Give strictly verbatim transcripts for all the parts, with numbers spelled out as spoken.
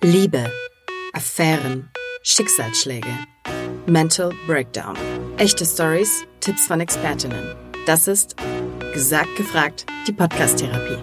Liebe, Affären, Schicksalsschläge, Mental Breakdown. Echte Stories, Tipps von Expertinnen. Das ist Gesagt gefragt, die Podcast-Therapie.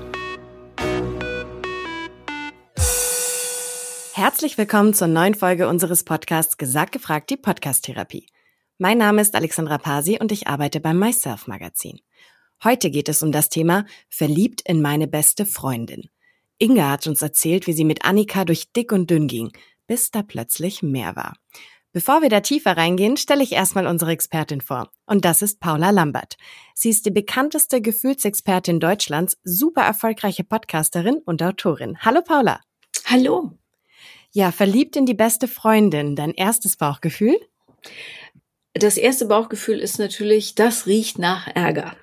Herzlich willkommen zur neuen Folge unseres Podcasts Gesagt gefragt, die Podcast-Therapie. Mein Name ist Alexandra Pasi und ich arbeite beim Myself-Magazin. Heute geht es um das Thema Verliebt in meine beste Freundin. Inga hat uns erzählt, wie sie mit Annika durch dick und dünn ging, bis da plötzlich mehr war. Bevor wir da tiefer reingehen, stelle ich erstmal unsere Expertin vor. Und das ist Paula Lambert. Sie ist die bekannteste Gefühlsexpertin Deutschlands, super erfolgreiche Podcasterin und Autorin. Hallo Paula. Hallo. Ja, verliebt in die beste Freundin. Dein erstes Bauchgefühl? Das erste Bauchgefühl ist natürlich, das riecht nach Ärger.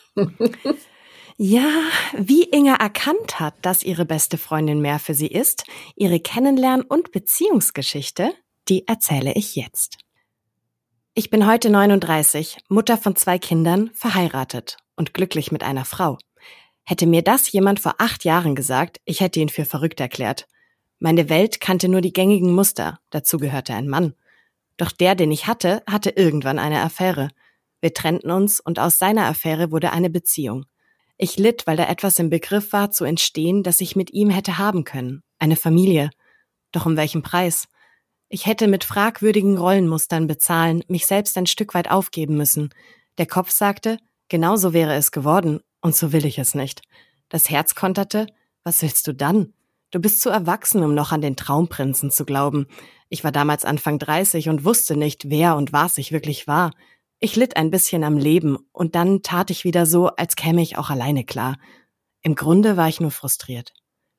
Ja, wie Inga erkannt hat, dass ihre beste Freundin mehr für sie ist, ihre Kennenlern- und Beziehungsgeschichte, die erzähle ich jetzt. Ich bin heute neununddreißig, Mutter von zwei Kindern, verheiratet und glücklich mit einer Frau. Hätte mir das jemand vor acht Jahren gesagt, ich hätte ihn für verrückt erklärt. Meine Welt kannte nur die gängigen Muster, dazu gehörte ein Mann. Doch der, den ich hatte, hatte irgendwann eine Affäre. Wir trennten uns und aus seiner Affäre wurde eine Beziehung. Ich litt, weil da etwas im Begriff war zu entstehen, das ich mit ihm hätte haben können. Eine Familie. Doch um welchen Preis? Ich hätte mit fragwürdigen Rollenmustern bezahlen, mich selbst ein Stück weit aufgeben müssen. Der Kopf sagte, genau so wäre es geworden, und so will ich es nicht. Das Herz konterte, was willst du dann? Du bist zu erwachsen, um noch an den Traumprinzen zu glauben. Ich war damals Anfang dreißig und wusste nicht, wer und was ich wirklich war. Ich litt ein bisschen am Leben und dann tat ich wieder so, als käme ich auch alleine klar. Im Grunde war ich nur frustriert.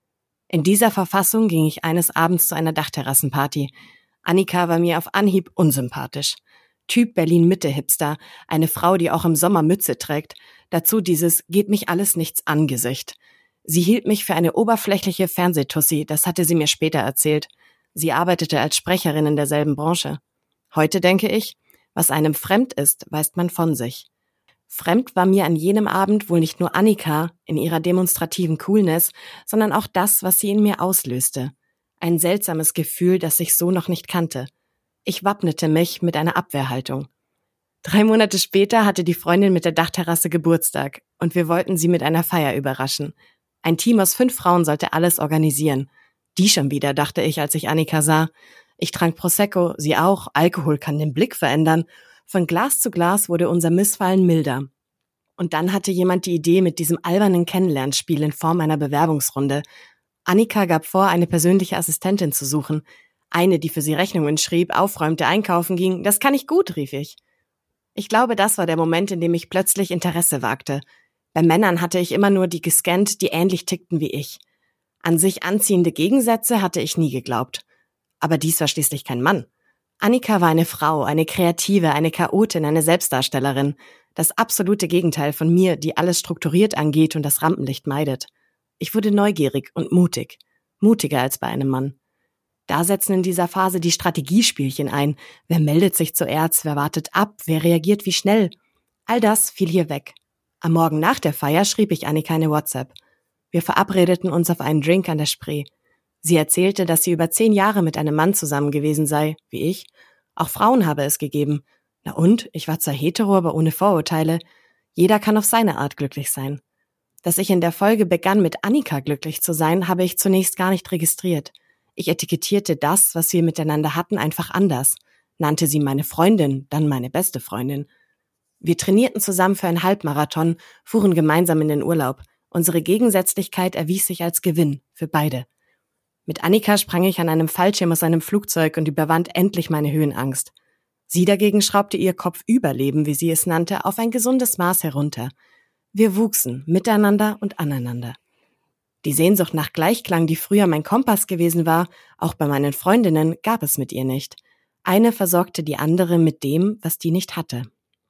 In dieser Verfassung ging ich eines Abends zu einer Dachterrassenparty. Annika war mir auf Anhieb unsympathisch. Typ Berlin-Mitte-Hipster, eine Frau, die auch im Sommer Mütze trägt. Dazu dieses geht mich alles nichts an Gesicht. Sie hielt mich für eine oberflächliche Fernsehtussi, das hatte sie mir später erzählt. Sie arbeitete als Sprecherin in derselben Branche. Heute denke ich, was einem fremd ist, weist man von sich. Fremd war mir an jenem Abend wohl nicht nur Annika in ihrer demonstrativen Coolness, sondern auch das, was sie in mir auslöste. Ein seltsames Gefühl, das ich so noch nicht kannte. Ich wappnete mich mit einer Abwehrhaltung. Drei Monate später hatte die Freundin mit der Dachterrasse Geburtstag und wir wollten sie mit einer Feier überraschen. Ein Team aus fünf Frauen sollte alles organisieren. Die schon wieder, dachte ich, als ich Annika sah. Ich trank Prosecco, sie auch. Alkohol kann den Blick verändern. Von Glas zu Glas wurde unser Missfallen milder. Und dann hatte jemand die Idee mit diesem albernen Kennenlernspiel in Form einer Bewerbungsrunde. Annika gab vor, eine persönliche Assistentin zu suchen. Eine, die für sie Rechnungen schrieb, aufräumte, einkaufen ging. Das kann ich gut, rief ich. Ich glaube, das war der Moment, in dem ich plötzlich Interesse wagte. Bei Männern hatte ich immer nur die gescannt, die ähnlich tickten wie ich. An sich anziehende Gegensätze hatte ich nie geglaubt. Aber dies war schließlich kein Mann. Annika war eine Frau, eine Kreative, eine Chaotin, eine Selbstdarstellerin. Das absolute Gegenteil von mir, die alles strukturiert angeht und das Rampenlicht meidet. Ich wurde neugierig und mutig. Mutiger als bei einem Mann. Da setzen in dieser Phase die Strategiespielchen ein. Wer meldet sich zuerst, wer wartet ab, wer reagiert wie schnell? All das fiel hier weg. Am Morgen nach der Feier schrieb ich Annika eine WhatsApp. Wir verabredeten uns auf einen Drink an der Spree. Sie erzählte, dass sie über zehn Jahre mit einem Mann zusammen gewesen sei, wie ich. Auch Frauen habe es gegeben. Na und? Ich war zwar hetero, aber ohne Vorurteile. Jeder kann auf seine Art glücklich sein. Dass ich in der Folge begann, mit Annika glücklich zu sein, habe ich zunächst gar nicht registriert. Ich etikettierte das, was wir miteinander hatten, einfach anders. Nannte sie meine Freundin, dann meine beste Freundin. Wir trainierten zusammen für einen Halbmarathon, fuhren gemeinsam in den Urlaub. Unsere Gegensätzlichkeit erwies sich als Gewinn für beide. Mit Annika sprang ich an einem Fallschirm aus einem Flugzeug und überwand endlich meine Höhenangst. Sie dagegen schraubte ihr Kopfüberleben, wie sie es nannte, auf ein gesundes Maß herunter. Wir wuchsen, miteinander und aneinander. Die Sehnsucht nach Gleichklang, die früher mein Kompass gewesen war, auch bei meinen Freundinnen, gab es mit ihr nicht. Eine versorgte die andere mit dem, was die nicht hatte.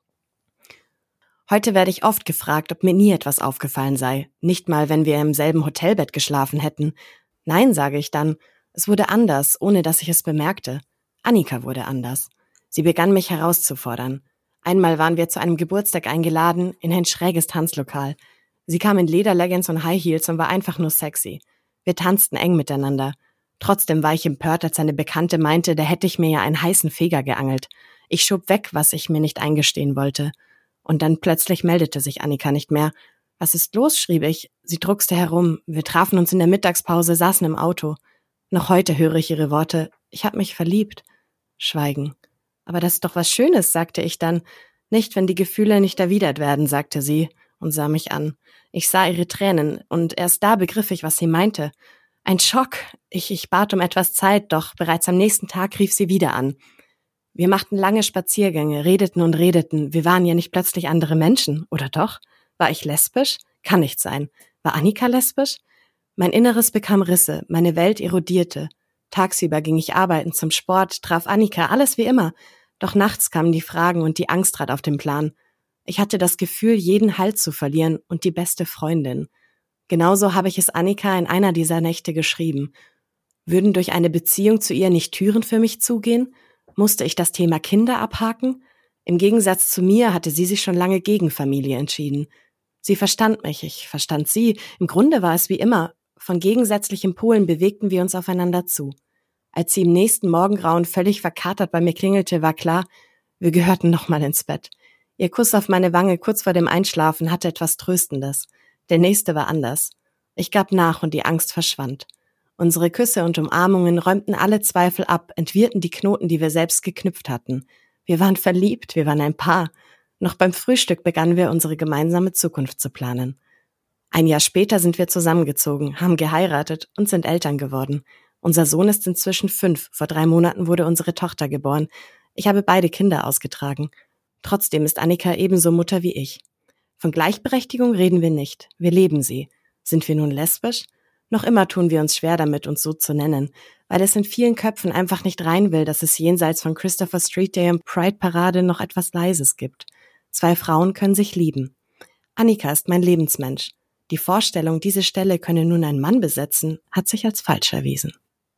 Heute werde ich oft gefragt, ob mir nie etwas aufgefallen sei. Nicht mal, wenn wir im selben Hotelbett geschlafen hätten. Nein, sage ich dann. Es wurde anders, ohne dass ich es bemerkte. Annika wurde anders. Sie begann mich herauszufordern. Einmal waren wir zu einem Geburtstag eingeladen in ein schräges Tanzlokal. Sie kam in Lederleggings und High Heels und war einfach nur sexy. Wir tanzten eng miteinander. Trotzdem war ich empört, als eine Bekannte meinte, da hätte ich mir ja einen heißen Feger geangelt. Ich schob weg, was ich mir nicht eingestehen wollte. Und dann plötzlich meldete sich Annika nicht mehr. »Was ist los?« schrieb ich. Sie druckste herum. Wir trafen uns in der Mittagspause, saßen im Auto. Noch heute höre ich ihre Worte. »Ich hab mich verliebt.« Schweigen. »Aber das ist doch was Schönes«, sagte ich dann. »Nicht, wenn die Gefühle nicht erwidert werden«, sagte sie und sah mich an. Ich sah ihre Tränen und erst da begriff ich, was sie meinte. Ein Schock. Ich, ich bat um etwas Zeit, doch bereits am nächsten Tag rief sie wieder an. Wir machten lange Spaziergänge, redeten und redeten. Wir waren ja nicht plötzlich andere Menschen, oder doch? War ich lesbisch? Kann nicht sein. War Annika lesbisch? Mein Inneres bekam Risse, meine Welt erodierte. Tagsüber ging ich arbeiten, zum Sport, traf Annika, alles wie immer. Doch nachts kamen die Fragen und die Angst trat auf den Plan. Ich hatte das Gefühl, jeden Halt zu verlieren und die beste Freundin. Genauso habe ich es Annika in einer dieser Nächte geschrieben. Würden durch eine Beziehung zu ihr nicht Türen für mich zugehen? Musste ich das Thema Kinder abhaken? Im Gegensatz zu mir hatte sie sich schon lange gegen Familie entschieden. Sie verstand mich, ich verstand sie. Im Grunde war es wie immer. Von gegensätzlichen Polen bewegten wir uns aufeinander zu. Als sie im nächsten Morgengrauen völlig verkatert bei mir klingelte, war klar, wir gehörten nochmal ins Bett. Ihr Kuss auf meine Wange kurz vor dem Einschlafen hatte etwas Tröstendes. Der nächste war anders. Ich gab nach und die Angst verschwand. Unsere Küsse und Umarmungen räumten alle Zweifel ab, entwirrten die Knoten, die wir selbst geknüpft hatten. Wir waren verliebt, wir waren ein Paar. Noch beim Frühstück begannen wir, unsere gemeinsame Zukunft zu planen. Ein Jahr später sind wir zusammengezogen, haben geheiratet und sind Eltern geworden. Unser Sohn ist inzwischen fünf. Vor drei Monaten wurde unsere Tochter geboren. Ich habe beide Kinder ausgetragen. Trotzdem ist Annika ebenso Mutter wie ich. Von Gleichberechtigung reden wir nicht. Wir leben sie. Sind wir nun lesbisch? Noch immer tun wir uns schwer damit, uns so zu nennen, weil es in vielen Köpfen einfach nicht rein will, dass es jenseits von Christopher Street Day und Pride Parade noch etwas Leises gibt. Zwei Frauen können sich lieben. Annika ist mein Lebensmensch. Die Vorstellung, diese Stelle könne nun ein Mann besetzen, hat sich als falsch erwiesen.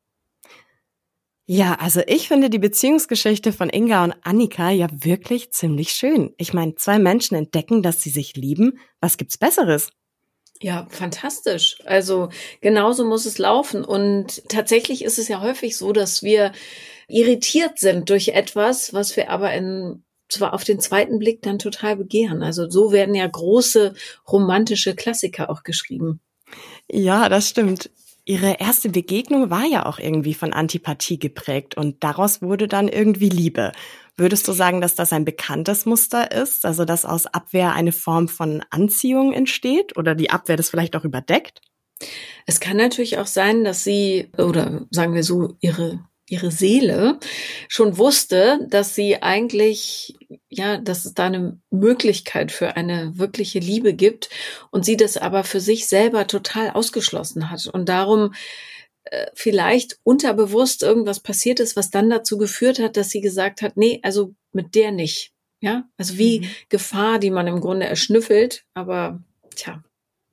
Ja, also ich finde die Beziehungsgeschichte von Inga und Annika ja wirklich ziemlich schön. Ich meine, zwei Menschen entdecken, dass sie sich lieben. Was gibt's Besseres? Ja, fantastisch. Also genauso muss es laufen. Und tatsächlich ist es ja häufig so, dass wir irritiert sind durch etwas, was wir aber in, zwar auf den zweiten Blick dann total begehren. Also so werden ja große romantische Klassiker auch geschrieben. Ja, das stimmt. Ihre erste Begegnung war ja auch irgendwie von Antipathie geprägt und daraus wurde dann irgendwie Liebe. Würdest du sagen, dass das ein bekanntes Muster ist, also dass aus Abwehr eine Form von Anziehung entsteht oder die Abwehr das vielleicht auch überdeckt? Es kann natürlich auch sein, dass sie, oder sagen wir so, ihre ihre Seele schon wusste, dass sie eigentlich, ja, dass es da eine Möglichkeit für eine wirkliche Liebe gibt und sie das aber für sich selber total ausgeschlossen hat und darum äh, vielleicht unterbewusst irgendwas passiert ist, was dann dazu geführt hat, dass sie gesagt hat, nee, also mit der nicht, ja, also wie mhm. Gefahr, die man im Grunde erschnüffelt, aber tja.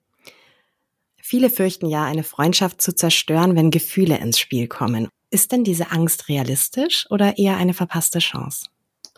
Viele fürchten ja, eine Freundschaft zu zerstören, wenn Gefühle ins Spiel kommen. Ist denn diese Angst realistisch oder eher eine verpasste Chance?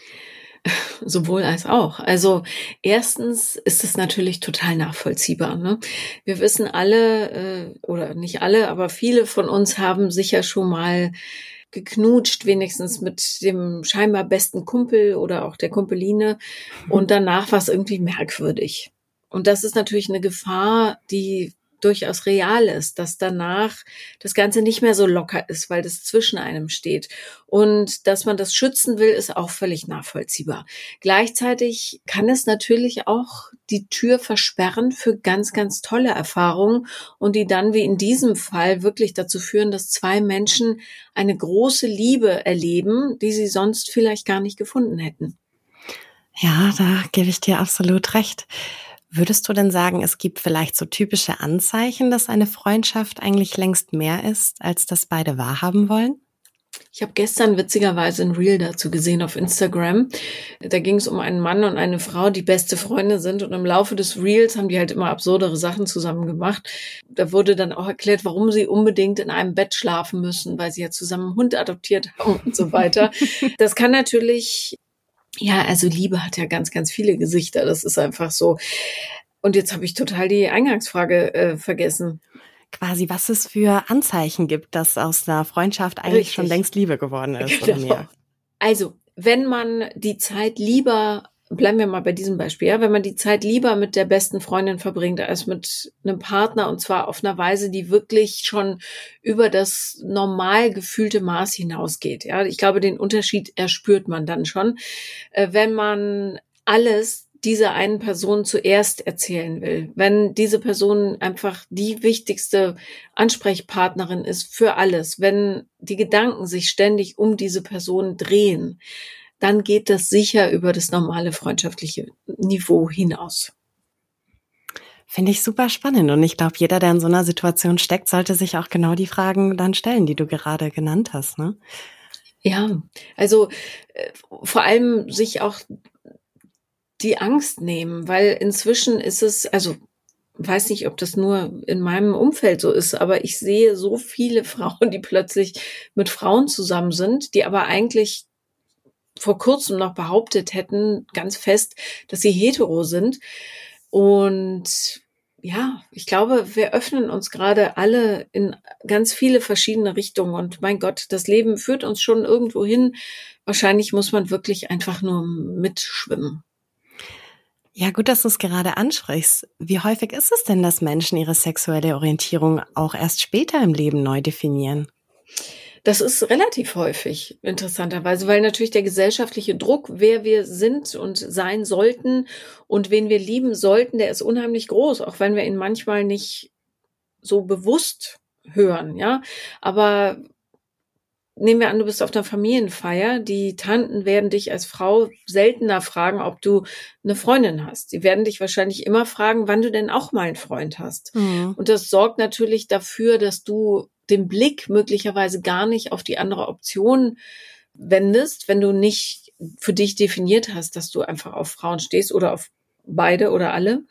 Sowohl als auch. Also erstens ist es natürlich total nachvollziehbar. Ne? Wir wissen alle, äh, oder nicht alle, aber viele von uns haben sicher schon mal geknutscht, wenigstens mit dem scheinbar besten Kumpel oder auch der Kumpeline. Und danach war es irgendwie merkwürdig. Und das ist natürlich eine Gefahr, die durchaus real ist, dass danach das Ganze nicht mehr so locker ist, weil das zwischen einem steht. Und dass man das schützen will, ist auch völlig nachvollziehbar. Gleichzeitig kann es natürlich auch die Tür versperren für ganz, ganz tolle Erfahrungen und die dann wie in diesem Fall wirklich dazu führen, dass zwei Menschen eine große Liebe erleben, die sie sonst vielleicht gar nicht gefunden hätten. Ja, da gebe ich dir absolut recht. Würdest du denn sagen, es gibt vielleicht so typische Anzeichen, dass eine Freundschaft eigentlich längst mehr ist, als das beide wahrhaben wollen? Ich habe gestern witzigerweise ein Reel dazu gesehen auf Instagram. Da ging es um einen Mann und eine Frau, die beste Freunde sind. Und im Laufe des Reels haben die halt immer absurdere Sachen zusammen gemacht. Da wurde dann auch erklärt, warum sie unbedingt in einem Bett schlafen müssen, weil sie ja zusammen einen Hund adoptiert haben und so weiter. Das kann natürlich... Ja, also Liebe hat ja ganz, ganz viele Gesichter. Das ist einfach so. Und jetzt habe ich total die Eingangsfrage äh, vergessen. quasi, was es für Anzeichen gibt, dass aus einer Freundschaft eigentlich Richtig. schon längst Liebe geworden ist Genau. oder mehr. Also, wenn man die Zeit lieber, bleiben wir mal bei diesem Beispiel, ja, wenn man die Zeit lieber mit der besten Freundin verbringt als mit einem Partner, und zwar auf einer Weise, die wirklich schon über das normal gefühlte Maß hinausgeht. Ja, ich glaube, den Unterschied erspürt man dann schon, äh, wenn man alles dieser einen Person zuerst erzählen will. Wenn diese Person einfach die wichtigste Ansprechpartnerin ist für alles, wenn die Gedanken sich ständig um diese Person drehen, dann geht das sicher über das normale freundschaftliche Niveau hinaus. Finde ich super spannend. Und ich glaube, jeder, der in so einer Situation steckt, sollte sich auch genau die Fragen dann stellen, die du gerade genannt hast, ne? Ja, also äh, vor allem sich auch die Angst nehmen, weil inzwischen ist es, also weiß nicht, ob das nur in meinem Umfeld so ist, aber ich sehe so viele Frauen, die plötzlich mit Frauen zusammen sind, die aber eigentlich vor kurzem noch behauptet hätten, ganz fest, dass sie hetero sind. Und ja, ich glaube, wir öffnen uns gerade alle in ganz viele verschiedene Richtungen. Und mein Gott, das Leben führt uns schon irgendwo hin. Wahrscheinlich muss man wirklich einfach nur mitschwimmen. Ja, gut, dass du es gerade ansprichst. Wie häufig ist es denn, dass Menschen ihre sexuelle Orientierung auch erst später im Leben neu definieren? Das ist relativ häufig, interessanterweise, weil natürlich der gesellschaftliche Druck, wer wir sind und sein sollten und wen wir lieben sollten, der ist unheimlich groß, auch wenn wir ihn manchmal nicht so bewusst hören, ja. Aber nehmen wir an, du bist auf einer Familienfeier. Die Tanten werden dich als Frau seltener fragen, ob du eine Freundin hast. Sie werden dich wahrscheinlich immer fragen, wann du denn auch mal einen Freund hast. Mhm. Und das sorgt natürlich dafür, dass du den Blick möglicherweise gar nicht auf die andere Option wendest, wenn du nicht für dich definiert hast, dass du einfach auf Frauen stehst oder auf beide oder alle.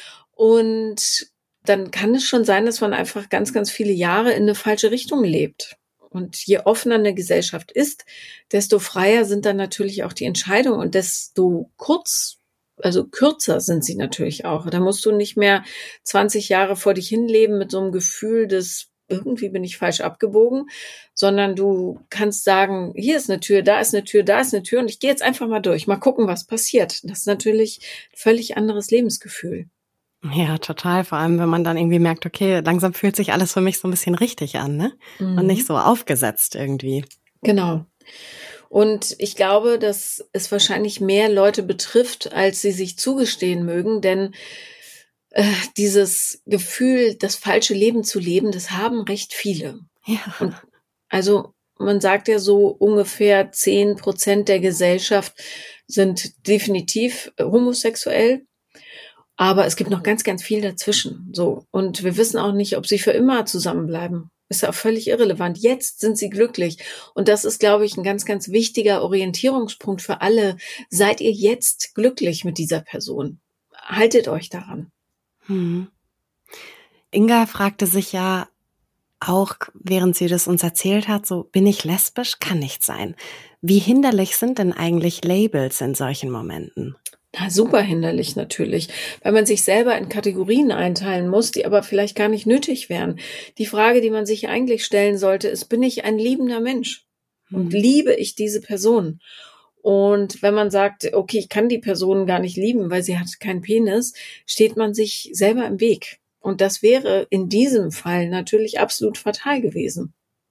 Und dann kann es schon sein, dass man einfach ganz, ganz viele Jahre in eine falsche Richtung lebt. Und je offener eine Gesellschaft ist, desto freier sind dann natürlich auch die Entscheidungen und desto kurz, also kürzer sind sie natürlich auch. Da musst du nicht mehr zwanzig Jahre vor dich hinleben mit so einem Gefühl des, irgendwie bin ich falsch abgebogen, sondern du kannst sagen, hier ist eine Tür, da ist eine Tür, da ist eine Tür und ich gehe jetzt einfach mal durch, mal gucken, was passiert. Das ist natürlich ein völlig anderes Lebensgefühl. Ja, total. Vor allem, wenn man dann irgendwie merkt, okay, langsam fühlt sich alles für mich so ein bisschen richtig an, ne? Mhm. Und nicht so aufgesetzt irgendwie. Genau. Und ich glaube, dass es wahrscheinlich mehr Leute betrifft, als sie sich zugestehen mögen, denn äh, dieses Gefühl, das falsche Leben zu leben, das haben recht viele. Ja. Und also man sagt ja so, ungefähr zehn Prozent der Gesellschaft sind definitiv homosexuell. Aber es gibt noch ganz, ganz viel dazwischen. So. Und wir wissen auch nicht, ob sie für immer zusammenbleiben. Ist ja auch völlig irrelevant. Jetzt sind sie glücklich. Und das ist, glaube ich, ein ganz, ganz wichtiger Orientierungspunkt für alle. Seid ihr jetzt glücklich mit dieser Person? Haltet euch daran. Hm. Inga fragte sich ja auch, während sie das uns erzählt hat, so, bin ich lesbisch? Kann nicht sein. Wie hinderlich sind denn eigentlich Labels in solchen Momenten? Na, super hinderlich natürlich, weil man sich selber in Kategorien einteilen muss, die aber vielleicht gar nicht nötig wären. Die Frage, die man sich eigentlich stellen sollte, ist, bin ich ein liebender Mensch? Und Hm. liebe ich diese Person? Und wenn man sagt, okay, ich kann die Person gar nicht lieben, weil sie hat keinen Penis, steht man sich selber im Weg. Und das wäre in diesem Fall natürlich absolut fatal gewesen.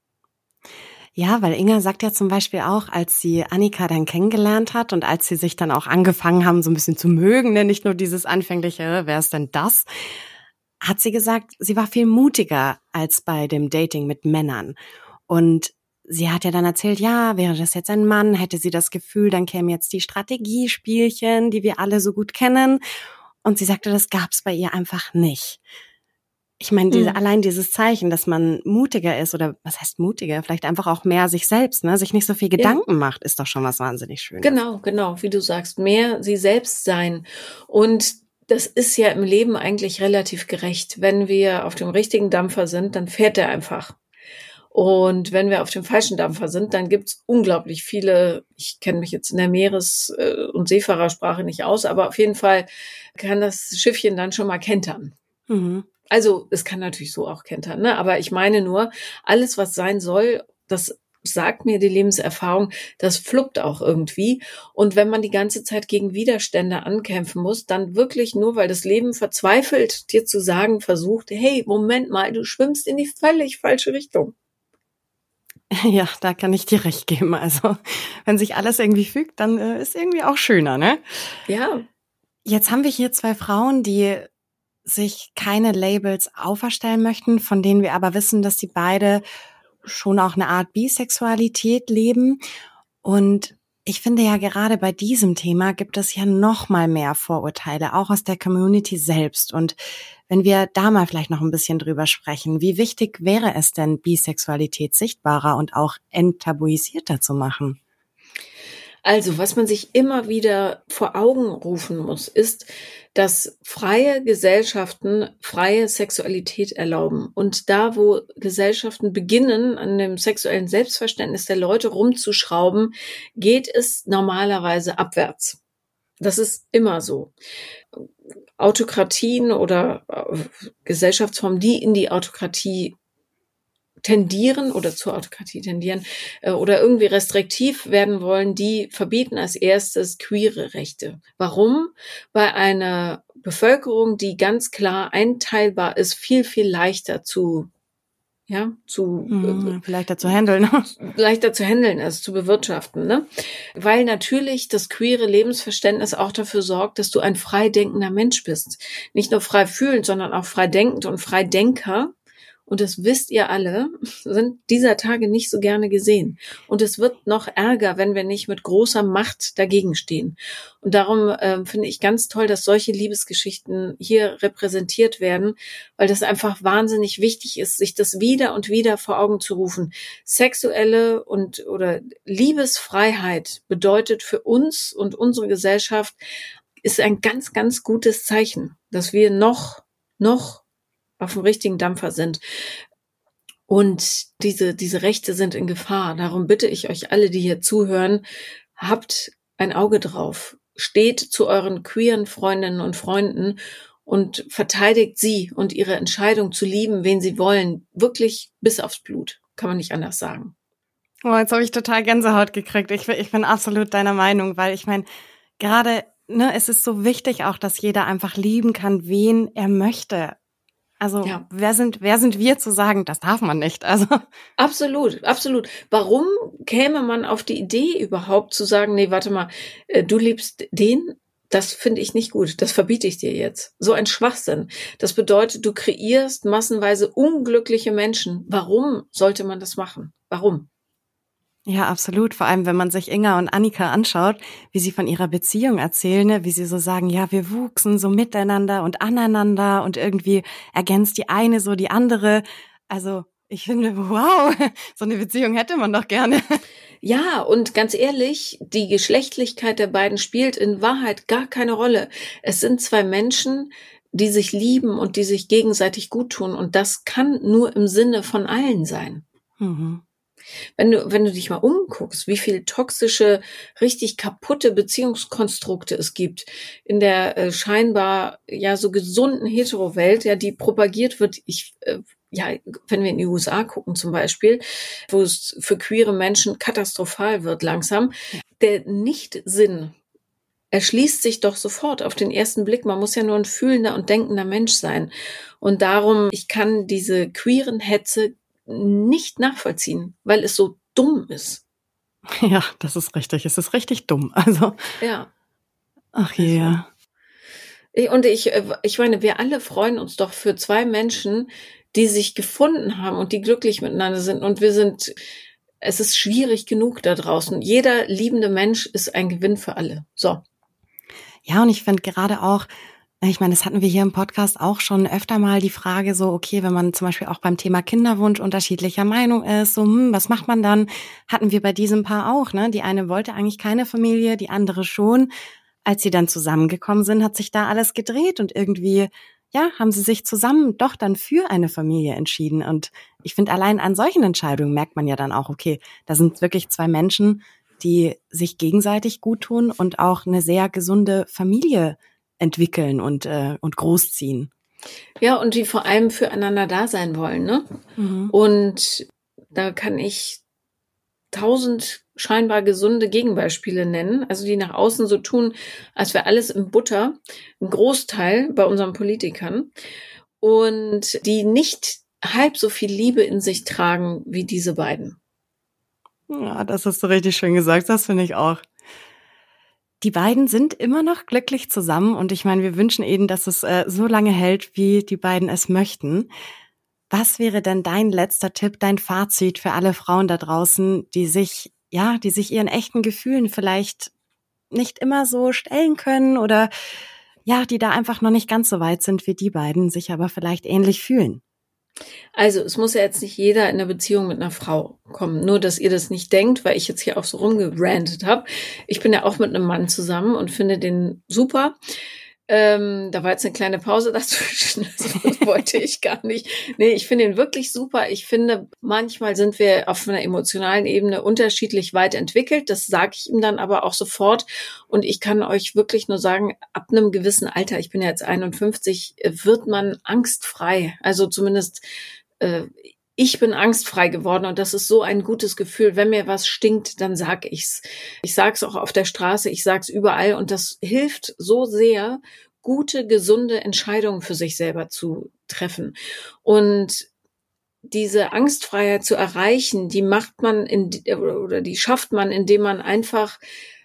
Ja, weil Inga sagt ja zum Beispiel auch, als sie Annika dann kennengelernt hat und als sie sich dann auch angefangen haben, so ein bisschen zu mögen, ne, nicht nur dieses anfängliche, wer ist denn das, hat sie gesagt, sie war viel mutiger als bei dem Dating mit Männern. Und sie hat ja dann erzählt, ja, wäre das jetzt ein Mann, hätte sie das Gefühl, dann kämen jetzt die Strategiespielchen, die wir alle so gut kennen. Und sie sagte, das gab's bei ihr einfach nicht. Ich meine, diese, Mhm. allein dieses Zeichen, dass man mutiger ist oder was heißt mutiger, vielleicht einfach auch mehr sich selbst, ne, sich nicht so viel Gedanken macht, ist doch schon was wahnsinnig Schönes. Genau, genau, wie du sagst, mehr sie selbst sein. Und das ist ja im Leben eigentlich relativ gerecht. Wenn wir auf dem richtigen Dampfer sind, dann fährt der einfach. Und wenn wir auf dem falschen Dampfer sind, dann gibt's unglaublich viele, ich kenne mich jetzt in der Meeres- äh, und Seefahrersprache nicht aus, aber auf jeden Fall kann das Schiffchen dann schon mal kentern. Mhm. Also es kann natürlich so auch kentern, ne? Aber ich meine nur, alles, was sein soll, das sagt mir die Lebenserfahrung, das fluppt auch irgendwie. Und wenn man die ganze Zeit gegen Widerstände ankämpfen muss, dann wirklich nur, weil das Leben verzweifelt dir zu sagen versucht, hey, Moment mal, du schwimmst in die völlig falsche Richtung. Ja, da kann ich dir recht geben. Also wenn sich alles irgendwie fügt, dann äh, ist irgendwie auch schöner, ne? Ja. Jetzt haben wir hier zwei Frauen, die sich keine Labels auferstellen möchten, von denen wir aber wissen, dass sie beide schon auch eine Art Bisexualität leben. Und ich finde ja, gerade bei diesem Thema gibt es ja noch mal mehr Vorurteile, auch aus der Community selbst. Und wenn wir da mal vielleicht noch ein bisschen drüber sprechen, wie wichtig wäre es denn, Bisexualität sichtbarer und auch enttabuisierter zu machen? Also, was man sich immer wieder vor Augen rufen muss, ist, dass freie Gesellschaften freie Sexualität erlauben. Und da, wo Gesellschaften beginnen, an dem sexuellen Selbstverständnis der Leute rumzuschrauben, geht es normalerweise abwärts. Das ist immer so. Autokratien oder äh, Gesellschaftsformen, die in die Autokratie tendieren oder zur Autokratie tendieren äh, oder irgendwie restriktiv werden wollen, die verbieten als erstes queere Rechte. Warum? Bei einer Bevölkerung, die ganz klar einteilbar ist, viel, viel leichter zu ja, zu Hm, leichter zu handeln. leichter zu handeln, also zu bewirtschaften, ne? Weil natürlich das queere Lebensverständnis auch dafür sorgt, dass du ein frei denkender Mensch bist. Nicht nur frei fühlend, sondern auch frei denkend und Freidenker. Und das wisst ihr alle, sind dieser Tage nicht so gerne gesehen. Und es wird noch ärger, wenn wir nicht mit großer Macht dagegen stehen. Und darum äh, finde ich ganz toll, dass solche Liebesgeschichten hier repräsentiert werden, weil das einfach wahnsinnig wichtig ist, sich das wieder und wieder vor Augen zu rufen. Sexuelle und oder Liebesfreiheit bedeutet für uns und unsere Gesellschaft ist ein ganz, ganz gutes Zeichen, dass wir noch, noch auf dem richtigen Dampfer sind. Und diese, diese Rechte sind in Gefahr. Darum bitte ich euch alle, die hier zuhören, habt ein Auge drauf. Steht zu euren queeren Freundinnen und Freunden und verteidigt sie und ihre Entscheidung zu lieben, wen sie wollen, wirklich bis aufs Blut. Kann man nicht anders sagen. Oh, jetzt habe ich total Gänsehaut gekriegt. Ich, ich bin absolut deiner Meinung, weil ich meine, gerade, ne, es ist so wichtig auch, dass jeder einfach lieben kann, wen er möchte. Also ja. wer sind wer sind wir zu sagen, das darf man nicht? Also absolut, absolut. Warum käme man auf die Idee überhaupt zu sagen, nee, warte mal, du liebst den? Das finde ich nicht gut. Das verbiete ich dir jetzt. So ein Schwachsinn. Das bedeutet, du kreierst massenweise unglückliche Menschen. Warum sollte man das machen? Warum? Ja, absolut. Vor allem, wenn man sich Inga und Annika anschaut, wie sie von ihrer Beziehung erzählen, ne? Wie sie so sagen, ja, wir wuchsen so miteinander und aneinander und irgendwie ergänzt die eine so die andere. Also ich finde, wow, so eine Beziehung hätte man doch gerne. Ja, und ganz ehrlich, die Geschlechtlichkeit der beiden spielt in Wahrheit gar keine Rolle. Es sind zwei Menschen, die sich lieben und die sich gegenseitig gut tun. Und das kann nur im Sinne von allen sein. Mhm. Wenn du, wenn du dich mal umguckst, wie viel toxische, richtig kaputte Beziehungskonstrukte es gibt in der äh, scheinbar ja so gesunden Hetero-Welt, ja, die propagiert wird, ich, äh, ja, wenn wir in die U S A gucken zum Beispiel, wo es für queere Menschen katastrophal wird langsam, der Nicht-Sinn erschließt sich doch sofort auf den ersten Blick. Man muss ja nur ein fühlender und denkender Mensch sein. Und darum, ich kann diese queeren Hetze nicht nachvollziehen, weil es so dumm ist. Ja, das ist richtig. Es ist richtig dumm. Also ja. Ach je. Ja. Also, und ich, ich meine, wir alle freuen uns doch für zwei Menschen, die sich gefunden haben und die glücklich miteinander sind. Und wir sind, es ist schwierig genug da draußen. Jeder liebende Mensch ist ein Gewinn für alle. So. Ja, und ich finde gerade auch, ich meine, das hatten wir hier im Podcast auch schon öfter mal die Frage so, okay, wenn man zum Beispiel auch beim Thema Kinderwunsch unterschiedlicher Meinung ist, so, hm, was macht man dann? Hatten wir bei diesem Paar auch, ne? Die eine wollte eigentlich keine Familie, die andere schon. Als sie dann zusammengekommen sind, hat sich da alles gedreht und irgendwie, ja, haben sie sich zusammen doch dann für eine Familie entschieden. Und ich finde, allein an solchen Entscheidungen merkt man ja dann auch, okay, da sind wirklich zwei Menschen, die sich gegenseitig gut tun und auch eine sehr gesunde Familie entwickeln und äh, und großziehen. Ja, und die vor allem füreinander da sein wollen, ne? Mhm. Und da kann ich tausend scheinbar gesunde Gegenbeispiele nennen, also die nach außen so tun, als wäre alles in Butter, ein Großteil bei unseren Politikern, und die nicht halb so viel Liebe in sich tragen wie diese beiden. Ja, das hast du richtig schön gesagt, das finde ich auch. Die beiden sind immer noch glücklich zusammen und ich meine, wir wünschen ihnen, dass es äh, so lange hält, wie die beiden es möchten. Was wäre denn dein letzter Tipp, dein Fazit für alle Frauen da draußen, die sich, ja, die sich ihren echten Gefühlen vielleicht nicht immer so stellen können oder ja, die da einfach noch nicht ganz so weit sind wie die beiden, sich aber vielleicht ähnlich fühlen? Also es muss ja jetzt nicht jeder in einer Beziehung mit einer Frau kommen. Nur, dass ihr das nicht denkt, weil ich jetzt hier auch so rumgerantet habe. Ich bin ja auch mit einem Mann zusammen und finde den super. Ähm, da war jetzt eine kleine Pause dazwischen. Das wollte ich gar nicht. Nee, ich finde ihn wirklich super. Ich finde, manchmal sind wir auf einer emotionalen Ebene unterschiedlich weit entwickelt. Das sage ich ihm dann aber auch sofort. Und ich kann euch wirklich nur sagen, ab einem gewissen Alter, ich bin ja jetzt einundfünfzig, wird man angstfrei. Also zumindest äh, ich bin angstfrei geworden und das ist so ein gutes Gefühl. Wenn mir was stinkt, dann sag ich's. Ich sag's auch auf der Straße, ich sag's überall und das hilft so sehr, gute, gesunde Entscheidungen für sich selber zu treffen. Und diese Angstfreiheit zu erreichen, die macht man in, oder die schafft man, indem man einfach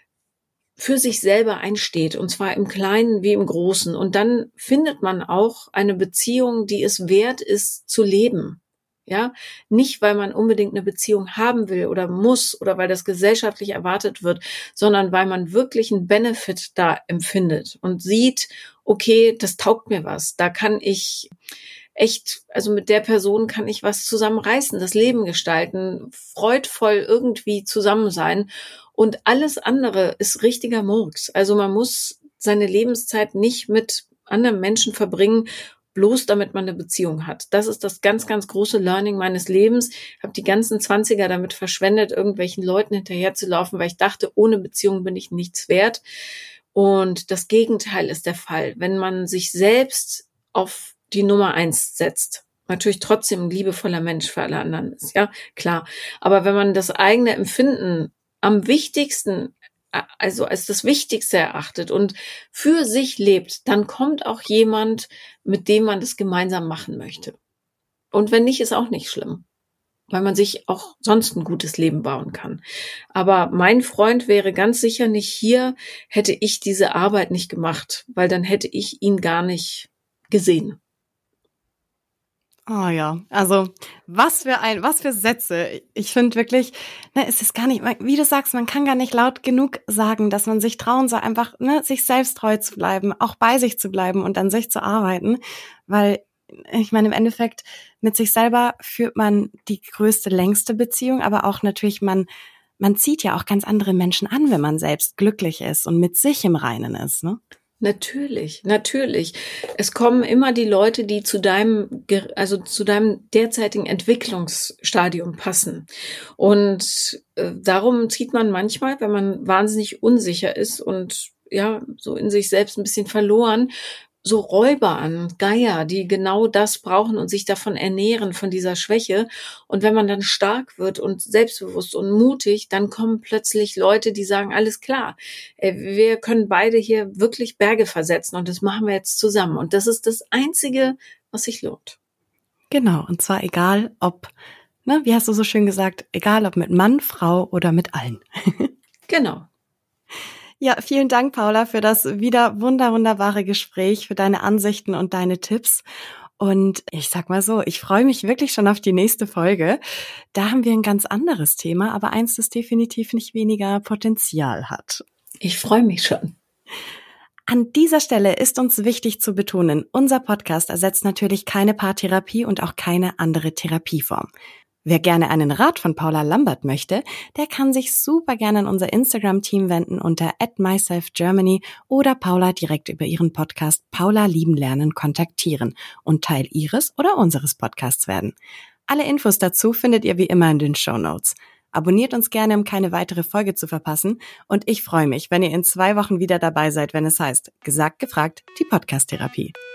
für sich selber einsteht, und zwar im Kleinen wie im Großen. Und dann findet man auch eine Beziehung, die es wert ist, zu leben. Ja, nicht, weil man unbedingt eine Beziehung haben will oder muss oder weil das gesellschaftlich erwartet wird, sondern weil man wirklich einen Benefit da empfindet und sieht, okay, das taugt mir was. Da kann ich echt, also mit der Person kann ich was zusammenreißen, das Leben gestalten, freudvoll irgendwie zusammen sein. Und alles andere ist richtiger Murks. Also man muss seine Lebenszeit nicht mit anderen Menschen verbringen, bloß damit man eine Beziehung hat. Das ist das ganz, ganz große Learning meines Lebens. Ich habe die ganzen Zwanziger damit verschwendet, irgendwelchen Leuten hinterherzulaufen, weil ich dachte, ohne Beziehung bin ich nichts wert. Und das Gegenteil ist der Fall. Wenn man sich selbst auf die Nummer eins setzt, natürlich trotzdem ein liebevoller Mensch für alle anderen ist, ja, klar. Aber wenn man das eigene Empfinden am wichtigsten, also als das Wichtigste erachtet und für sich lebt, dann kommt auch jemand, mit dem man das gemeinsam machen möchte. Und wenn nicht, ist auch nicht schlimm, weil man sich auch sonst ein gutes Leben bauen kann. Aber mein Freund wäre ganz sicher nicht hier, hätte ich diese Arbeit nicht gemacht, weil dann hätte ich ihn gar nicht gesehen. Oh ja, also was für ein, was für Sätze. Ich finde wirklich, ne, es ist gar nicht, wie du sagst, man kann gar nicht laut genug sagen, dass man sich trauen soll, einfach ne, sich selbst treu zu bleiben, auch bei sich zu bleiben und an sich zu arbeiten, weil ich meine, im Endeffekt mit sich selber führt man die größte, längste Beziehung, aber auch natürlich man, man zieht ja auch ganz andere Menschen an, wenn man selbst glücklich ist und mit sich im Reinen ist, ne? Natürlich, natürlich. Es kommen immer die Leute, die zu deinem, also zu deinem derzeitigen Entwicklungsstadium passen. Und äh, darum zieht man manchmal, wenn man wahnsinnig unsicher ist und ja, so in sich selbst ein bisschen verloren, so Räuber an, Geier, die genau das brauchen und sich davon ernähren, von dieser Schwäche. Und wenn man dann stark wird und selbstbewusst und mutig, dann kommen plötzlich Leute, die sagen, alles klar, wir können beide hier wirklich Berge versetzen und das machen wir jetzt zusammen. Und das ist das Einzige, was sich lohnt. Genau, und zwar egal, ob, ne, wie hast du so schön gesagt, egal ob mit Mann, Frau oder mit allen. Genau. Ja, vielen Dank, Paula, für das wieder wunder, wunderbare Gespräch, für deine Ansichten und deine Tipps. Und ich sag mal so, ich freue mich wirklich schon auf die nächste Folge. Da haben wir ein ganz anderes Thema, aber eins, das definitiv nicht weniger Potenzial hat. Ich freue mich schon. An dieser Stelle ist uns wichtig zu betonen, unser Podcast ersetzt natürlich keine Paartherapie und auch keine andere Therapieform. Wer gerne einen Rat von Paula Lambert möchte, der kann sich super gerne an unser Instagram-Team wenden unter at myselfgermany oder Paula direkt über ihren Podcast Paula lieben lernen kontaktieren und Teil ihres oder unseres Podcasts werden. Alle Infos dazu findet ihr wie immer in den Shownotes. Abonniert uns gerne, um keine weitere Folge zu verpassen. Und ich freue mich, wenn ihr in zwei Wochen wieder dabei seid, wenn es heißt, gesagt, gefragt, die Podcast-Therapie.